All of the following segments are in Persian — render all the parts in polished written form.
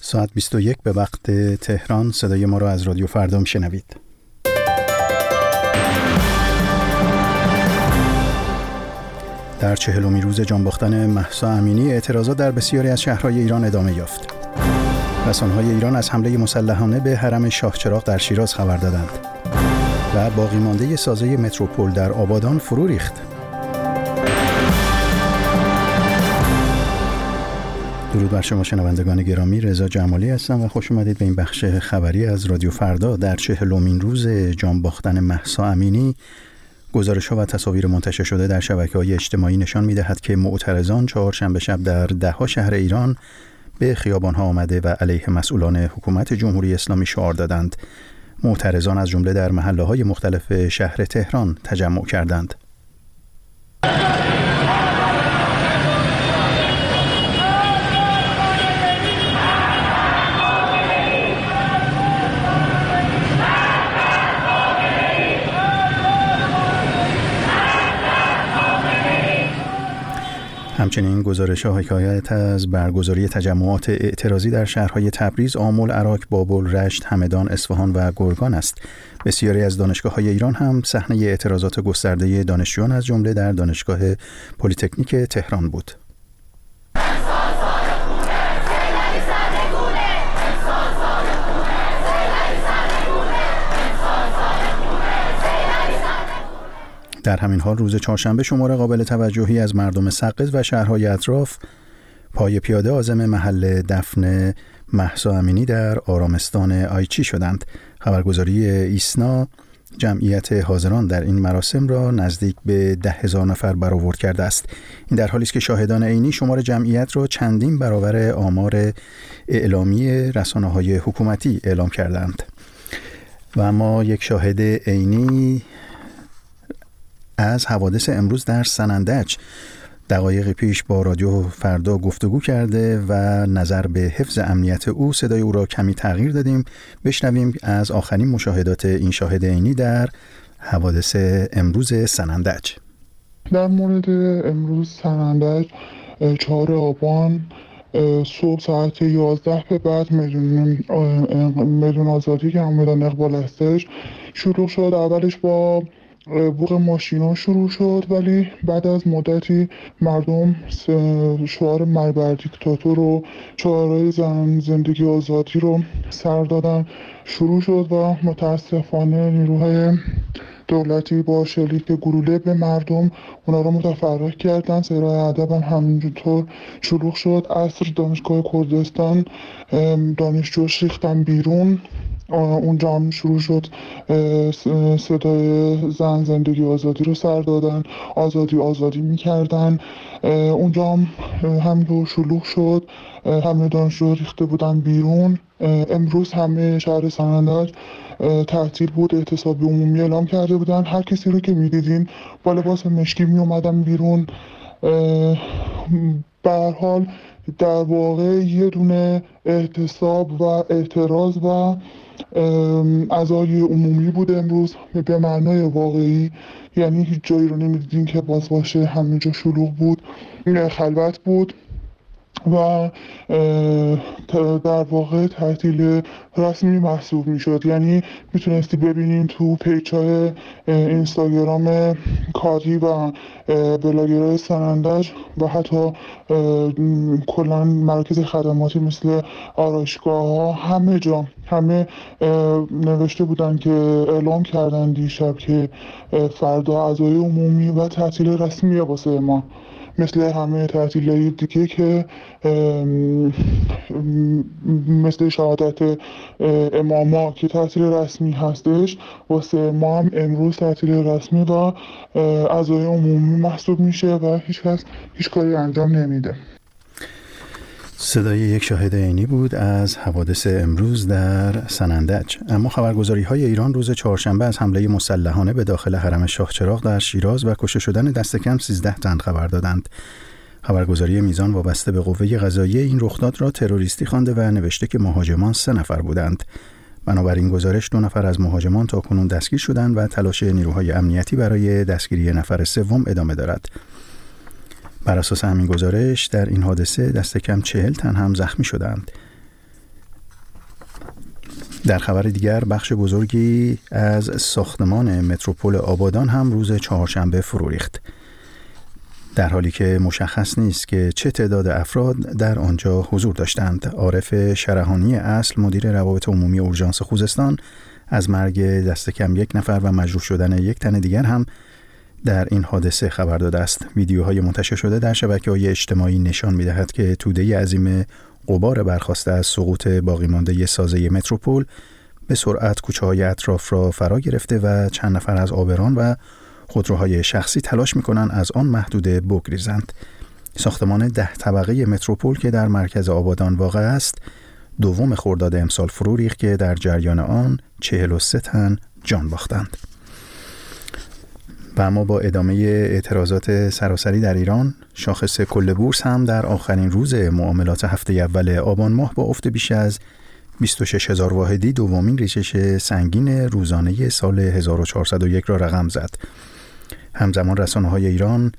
ساعت 21 به وقت تهران. صدای ما را از رادیو فردا میشنوید. در 40مین روز جانباختن مهسا امینی اعتراضات در بسیاری از شهرهای ایران ادامه یافت. رسانه‌های ایران از حمله مسلحانه به حرم شاهچراغ در شیراز خبر دادند و باقی مانده سازه متروپول در آبادان فرو ریخت. درود بر شما شنوندگان گرامی، رضا جمالی هستم و خوش اومدید به این بخش خبری از رادیو فردا. در 40مین روز جانباختن مهسا امینی، گزارش‌ها و تصاویر منتشر شده در شبکه‌های اجتماعی نشان می‌دهد که معترضان چهارشنبه شب در ده‌ها شهر ایران به خیابان‌ها آمده و علیه مسئولان حکومت جمهوری اسلامی شعار دادند. معترضان از جمله در محله‌های مختلف شهر تهران تجمع کردند. همچنین گزارش‌ها حکایت از برگزاری تجمعات اعتراضی در شهرهای تبریز، آمل، عراق، بابل، رشت، همدان، اصفهان و گرگان است. بسیاری از دانشگاه‌های ایران هم صحنه اعتراضات گسترده دانشجویان از جمله در دانشگاه پلی‌تکنیک تهران بود. در همین حال روز چهارشنبه شمار قابل توجهی از مردم سقز و شهرهای اطراف پای پیاده عازم محل دفن مهسا امینی در آرامستان آیچی شدند. خبرگزاری ایسنا جمعیت حاضران در این مراسم را نزدیک به 10,000 نفر برآورد کرده است. این در حالی است که شاهدان عینی شمار جمعیت را چندین برابر آمار اعلامی رسانه‌های حکومتی اعلام کردند. و اما یک شاهد عینی از حوادث امروز در سنندج دقایق پیش با رادیو فردا گفتگو کرده و نظر به حفظ امنیت او صدای او را کمی تغییر دادیم. بشنویم از آخرین مشاهدات این شاهد عینی در حوادث امروز سنندج. در مورد امروز سنندج 4 آبان صبح ساعت 11 به بعد میدون آزادی که همدان اقبال هستش شروع شد. اولش با بوق ماشینا شروع شد، ولی بعد از مدتی مردم شعار مرگ بر دیکتاتور و شعارهای زندگی آزادی رو سر دادن شروع شد و متاسفانه نیروهای دولتی با شلیک گلوله به مردم اونا رو متفرق کردن. سرای ادب هم همینطور شلوغ شد. عصر دانشگاه کردستان دانشجوش ریختن بیرون. اونجا هم شروع شد صدای زن زندگی آزادی رو سر دادن، آزادی میکردن. اونجا هم همینطور شلوغ شد، همه دانشجو ریخته بودن بیرون. امروز همه شهر سنندج تعطیل بود، اعتصاب عمومی اعلام کرده بودن. هر کسی رو که میدیدین با لباس مشکی میومدن بیرون. به هر حال در واقع یه دونه اعتصاب و اعتراض و عزای عمومی بود امروز به معنای واقعی، یعنی هیچ جایی رو نمیدیدین که باز باشه، همه جا شلوغ بود، خلوت بود و در واقع تعطیل رسمی محسوب میشد. یعنی میتونستی ببینین تو پیج‌های اینستاگرام کاری و بلاگرهای سنندج و حتی کلا مراکز خدماتی مثل آرایشگاه‌ها همه نوشته بودن که اعلام کردن دیشب که فردا عزای عمومی و تعطیل رسمی واسه ما، مثل همه تعطیل‌های دیگه که مثل شهادت اماما که تعطیل رسمی هستش، واسه ما هم امروز تعطیل رسمی و عزای عمومی محسوب میشه و هیچ کاری انجام نمیده. صدای یک شاهد عینی بود از حوادث امروز در سنندج. اما خبرگزاری‌های ایران روز چهارشنبه از حمله مسلحانه به داخل حرم شاهچراغ در شیراز و کشته شدن دست کم 13 تن خبر دادند. خبرگزاری میزان وابسته به قوه قضاییه این رخداد را تروریستی خوانده و نوشته که مهاجمان 3 نفر بودند. بنابراین گزارش 2 نفر از مهاجمان تاکنون دستگیر شدند و تلاش نیروهای امنیتی برای دستگیری نفر سوم ادامه دارد. بر اساس همین گزارش در این حادثه دست کم 40 تن هم زخمی شدند. در خبر دیگر بخش بزرگی از ساختمان متروپول آبادان هم روز چهارشنبه فرو ریخت، در حالی که مشخص نیست که چه تعداد افراد در آنجا حضور داشتند. عارف شرحانی اصل مدیر روابط عمومی اورژانس خوزستان از مرگ دست کم 1 نفر و مجروح شدن 1 تن دیگر هم در این حادثه خبر داده است. ویدیوهای منتشر شده در شبکه‌های اجتماعی نشان می‌دهد که توده عظیم غبار برخاسته از سقوط باقی مانده سازه متروپول به سرعت کوچه‌های اطراف را فرا گرفته و چند نفر از عابران و خودروهای شخصی تلاش می‌کنند از آن محدوده بگریزند. ساختمان 10 طبقه متروپول که در مرکز آبادان واقع است، 2 خرداد امسال فرو ریخت که در جریان آن 43 تن جان باختند. و اما با ادامه اعتراضات سراسری در ایران، شاخص کل بورس هم در آخرین روز معاملات هفته اول آبان ماه با افت بیش از 26,000 واحدی دومین ریزش سنگین روزانه سال 1401 را رقم زد. همزمان رسانه‌های ایران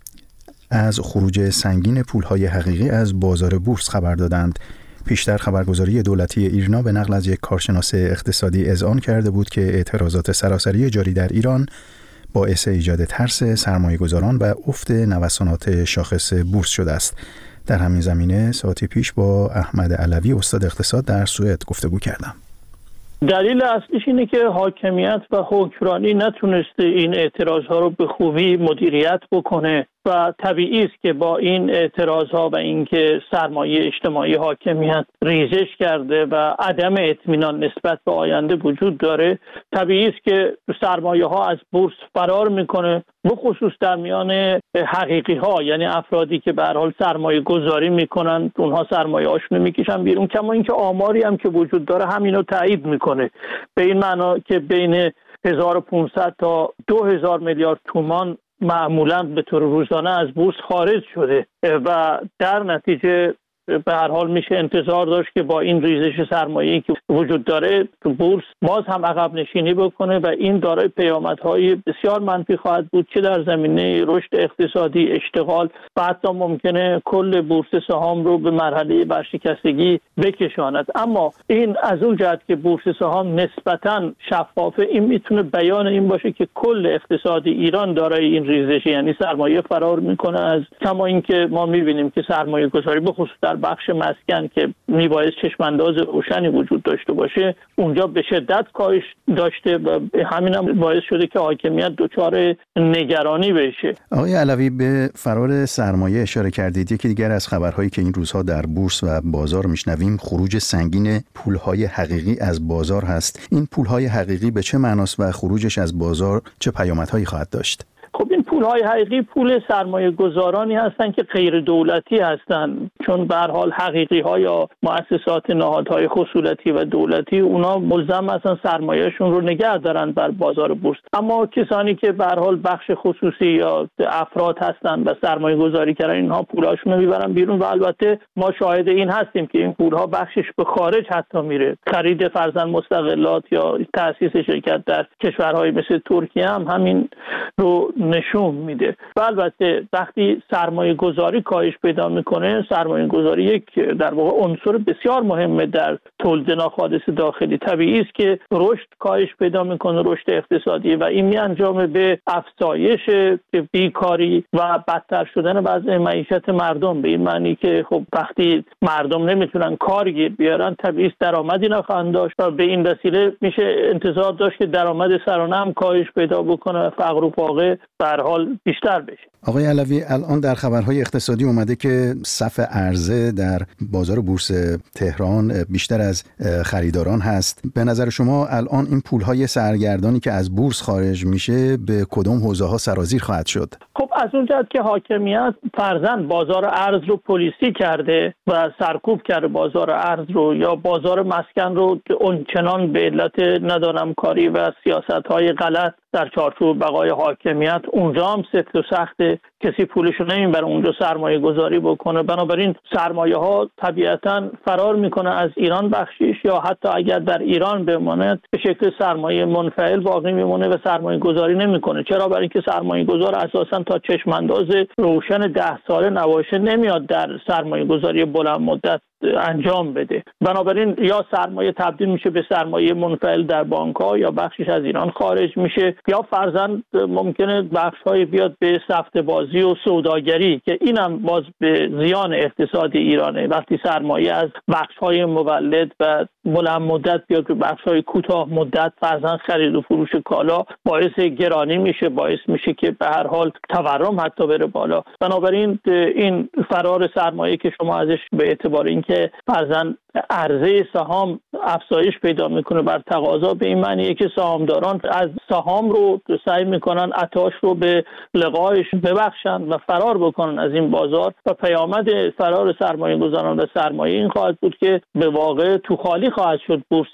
از خروج سنگین پول‌های حقیقی از بازار بورس خبر دادند. پیشتر خبرگزاری دولتی ایرنا به نقل از یک کارشناس اقتصادی اذعان کرده بود که اعتراضات سراسری جاری در ایران باعث ایجاد ترس سرمایه‌گذاران و افت نوسانات شاخص بورس شده است. در همین زمینه ساعتی پیش با احمد علوی استاد اقتصاد در سوئد گفتگو کردم. دلیل اصلیش اینه که حاکمیت و حکمرانی نتونسته این اعتراضها رو به خوبی مدیریت بکنه و طبیعی است که با این اعتراضها و اینکه سرمایه اجتماعی حاکمیت ریزش کرده و عدم اطمینان نسبت به آینده وجود داره، طبیعی است که سرمایه ها از بورس فرار میکنه، به خصوص در میان حقیقی ها، یعنی افرادی که به هر حال سرمایه گذاری میکنن، اونها سرمایه هاشون میکشن بیرون. کما اینکه آماری هم که وجود داره همینو تایید میکنه، به این معنا که بین 1500 تا 2000 میلیارد تومان معمولا به طور روزانه از بورس خارج شده و در نتیجه به هر حال میشه انتظار داشت که با این ریزش سرمایه‌ای که وجود داره بورس باز هم عقب نشینی بکنه و این دارای پیامدهای بسیار منفی خواهد بود، چه در زمینه رشد اقتصادی، اشتغال و حتی ممکنه کل بورس سهام رو به مرحله ورشکستگی بکشاند. اما این از اون جهت که بورس سهام نسبتاً شفافه، این میتونه بیان این باشه که کل اقتصاد ایران دارای این ریزش، یعنی سرمایه فرار میکنه از، کما اینکه ما میبینیم که سرمایه گذاری به خصوص در بخش مسکن که میباید چشمانداز روشنی وجود داشته باشه اونجا به شدت کاهش داشته و همین هم باعث شده که حاکمیت دچار نگرانی بشه. آقای علوی، به فرار سرمایه اشاره کردید. یکی دیگر از خبرهایی که این روزها در بورس و بازار میشنویم خروج سنگین پولهای حقیقی از بازار هست. این پولهای حقیقی به چه معناست و خروجش از بازار چه پیامدهایی خواهد داشت؟ خب این پول‌های حقیقی پول سرمایه گذارانی هستند که غیر دولتی هستند، چون به هر حال حقیقی‌ها یا مؤسسات نهادهای خصوصی و دولتی اونا ملزم هستن سرمایه‌شون رو نگه دارن بر بازار بورس. اما کسانی که به هر حال بخش خصوصی یا افراد هستند و سرمایه گذاری کردن، اینها پولاشون رو میبرن بیرون و البته ما شاهد این هستیم که این پول‌ها بخشش به خارج حتی میره. خرید فرضاً مستغلات یا تأسیس شرکت در کشورهای مثل ترکیه هم همین رو نشون میده. و البته وقتی سرمایه گذاری کاهش پیدا میکنه، سرمایه گذاری یک در واقع عنصر بسیار مهمه در تولید ناخالص داخلی. طبیعی است که رشد کاهش پیدا میکنه، رشد اقتصادی، و این میانجامه به افزایش بیکاری و بدتر شدن وضع معیشت مردم، به این معنی که خب وقتی مردم نمیتونن کار بیارن طبیعی است درآمدی نخواهند داشت و به این وسیله میشه انتظار داشت که درآمد سرانه هم کاهش پیدا بکنه و فقر و فاقه به هر حال بیشتر بشه. آقای علوی، الان در خبرهای اقتصادی اومده که صف عرضه در بازار بورس تهران بیشتر از خریداران هست. به نظر شما الان این پولهای سرگردانی که از بورس خارج میشه به کدام حوزه‌ها سرازیر خواهد شد؟ خب از اون جهت که حاکمیت فرضاً بازار ارز رو پلیسی کرده و سرکوب کرده بازار ارز رو، یا بازار مسکن رو اونچنان به علت ندانمکاری و سیاست‌های غلط در چارچوب بقای حاکمیت اونجا هم سفت و سخته، کسی پولشو نمیبره اونجا سرمایه گذاری بکنه. بنابراین سرمایه ها طبیعتاً فرار میکنه از ایران بخشیش، یا حتی اگر در ایران بماند به شکل سرمایه منفعل باقی میمونه و سرمایه گذاری نمیکنه. چرا؟ برای اینکه سرمایه گذار اساساً تا چشم انداز روشن 10 ساله نباشه نمیاد در سرمایه گذاری بلند مدت انجام بده. بنابراین یا سرمایه تبدیل میشه به سرمایه منفعل در بانک‌ها یا بخشش از ایران خارج میشه، یا فرضاً ممکنه بخش‌های بیاد به سفته بازی و سوداگری که اینم باز به زیان اقتصاد ایرانه. وقتی سرمایه از بخش‌های مولد و بلند مدت بیاد به بخش‌های کوتاه مدت، فرضاً خرید و فروش کالا، باعث گرانی میشه، باعث میشه که به هر حال تورم حتی بره بالا. بنابراین این فرار سرمایه که شما ازش به اعتبار اینکه فرضاً عرضه سهام افزایش پیدا میکنه بر تقاضا، به این معنیه که سهامداران از سهام رو سعی میکنن عطاش رو به لقایش ببخشن و فرار بکنن از این بازار، و پیامد فرار سرمایه گذاران و سرمایه این خواهد بود که به واقع تو خالی خواهد شد بورس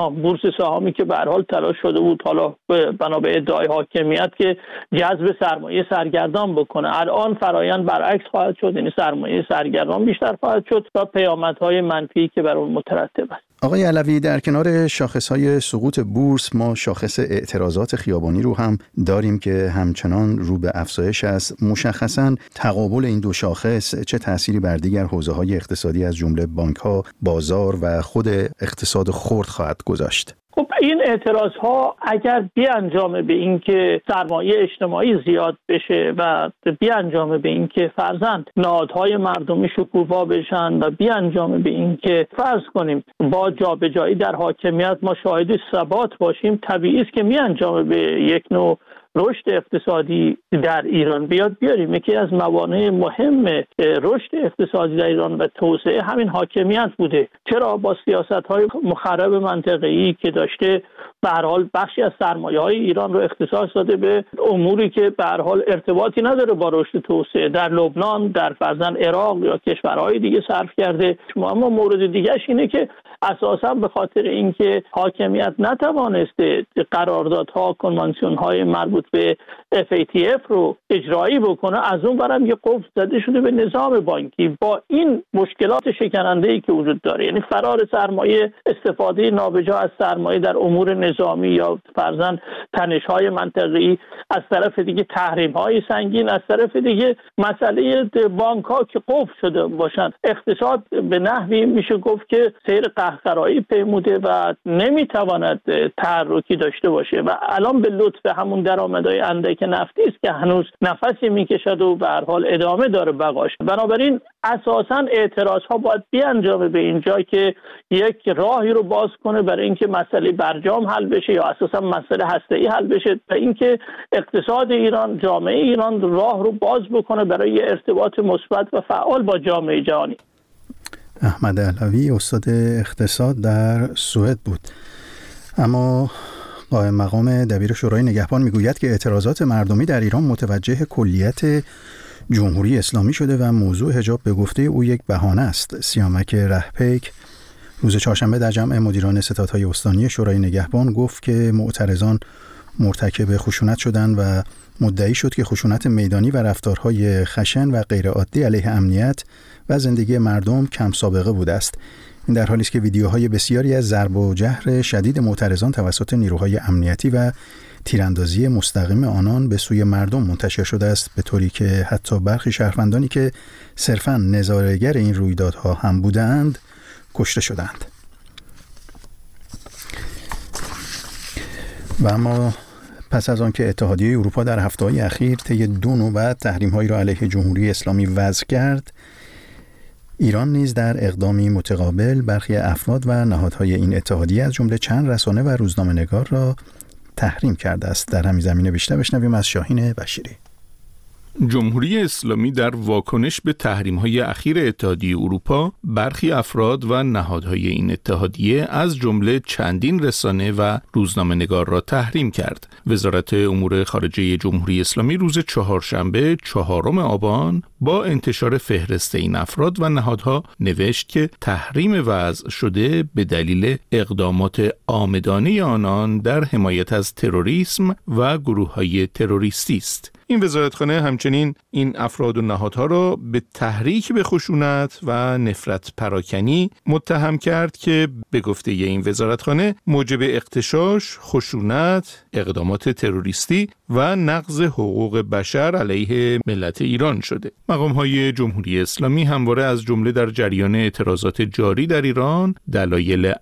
سهامی که به هر حال تلاش شده بود حالا بنا به ادعای حاکمیت که جذب سرمایه سرگردان بکنه. الان فرایند برعکس خواهد شد، یعنی سرمایه سرگردان بیشتر خواهد شد و پیامدهای منفی که بر اون مترتب است. آقای علوی، در کنار شاخص‌های سقوط بورس ما شاخص اعتراضات خیابانی رو هم داریم که همچنان رو به افزایش است. مشخصاً تقابل این دو شاخص چه تأثیری بر دیگر حوزه‌های اقتصادی از جمله بانک‌ها، بازار و خود اقتصاد خرد خواهد گذاشت؟ خب این اعتراضها اگر بیانجامه به این که سرمایه اجتماعی زیاد بشه و بیانجامه به این که فرضاً نهادهای مردمی شکوفا بشن و بیانجامه به این که فرض کنیم با جابجایی در حاکمیت ما شاهد ثبات باشیم، طبیعی است که میانجامه به یک نوع رشد اقتصادی در ایران بیاریم. یکی از موانع مهم رشد اقتصادی در ایران و توسعه همین حاکمیت بوده. چرا؟ با سیاست‌های مخرب منطقه‌ای که داشته به هر حال بخشی از سرمایه‌های ایران رو اختصاص داده به اموری که به هر حال ارتباطی نداره با رشد توسعه. در لبنان، در فرضاً عراق یا کشورهای دیگه صرف کرده. اما مورد دیگه‌اش اینه که اساساً به خاطر اینکه حاکمیت نتوانسته قراردادها، کنوانسیون‌های مربوط به FATF رو اجرایی بکنه، از اون برم یه قفل زده شده به نظام بانکی. با این مشکلات شکننده‌ای که وجود داره، یعنی فرار سرمایه، استفاده نابجا از سرمایه در امور نظامی یا فرضاً تنش‌های منطقه‌ای، از طرف دیگه تحریم‌های سنگین، از طرف دیگه مسئله بانک‌ها که قفل شده باشن، اقتصاد به نحوی میشه گفت که سیر قهقرایی پیموده و نمیتواند تحرکی داشته باشه و الان به لطف همون درآمدهای اندک نفتی است که هنوز نفسی میکشد و به هر حال ادامه داره بقاش. بنابراین اساساً اعتراضها باید بیانجامه به اینجا که یک راهی رو باز کنه برای اینکه مسئله برجام حل بشه یا اساساً مسئله هسته‌ای حل بشه و اینکه اقتصاد ایران، جامعه ایران راه رو باز بکنه برای ارتباط مثبت و فعال با جامعه جهانی. احمد علوی استاد اقتصاد در سوئد بود. اما قائم مقام دبیر شورای نگهبان میگوید که اعتراضات مردمی در ایران متوجه کلیت جمهوری اسلامی شده و موضوع حجاب به گفته او یک بهانه است. سیامک رهپیک روز چهارشنبه در جمع مدیران ستادهای استانی شورای نگهبان گفت که معترضان مرتکب خشونت شدند و مدعی شد که خشونت میدانی و رفتارهای خشن و غیرعادی علیه امنیت و زندگی مردم کم سابقه بوده است. این در حالی است که ویدیوهای بسیاری از ضرب و جهر شدید معترضان توسط نیروهای امنیتی و تیراندازی مستقیم آنان به سوی مردم منتشر شده است، به طوری که حتی برخی شهروندانی که صرفاً نظاره‌گر این رویدادها هم بودند کشته شدند. و اما پس از آنکه اتحادیه اروپا در هفته‌های اخیر طی 2 نوبت تحریم‌هایی را علیه جمهوری اسلامی وضع کرد، ایران نیز در اقدامی متقابل برخی افراد و نهادهای این اتحادیه از جمله چند رسانه و روزنامه‌نگار را تحریم کرده است. در همین زمینه بیشتر بشنویم از شاهین بشیری. جمهوری اسلامی در واکنش به تحریم‌های اخیر اتحادیه اروپا برخی افراد و نهادهای این اتحادیه از جمله چندین رسانه و روزنامه‌نگار را تحریم کرد. وزارت امور خارجه جمهوری اسلامی روز چهارشنبه 4 آبان با انتشار فهرست این افراد و نهادها نوشت که تحریم وضع شده به دلیل اقدامات عامدانه آنان در حمایت از تروریسم و گروه‌های تروریستی است. این وزارتخانه همچنین این افراد و نهادها را به تحریک به خشونت و نفرت پراکنی متهم کرد که به گفته این وزارتخانه موجب اغتشاش، خشونت، اقدامات تروریستی و نقض حقوق بشر علیه ملت ایران شده. مقام‌های جمهوری اسلامی همواره از جمله در جریان اعتراضات جاری در ایران دلایل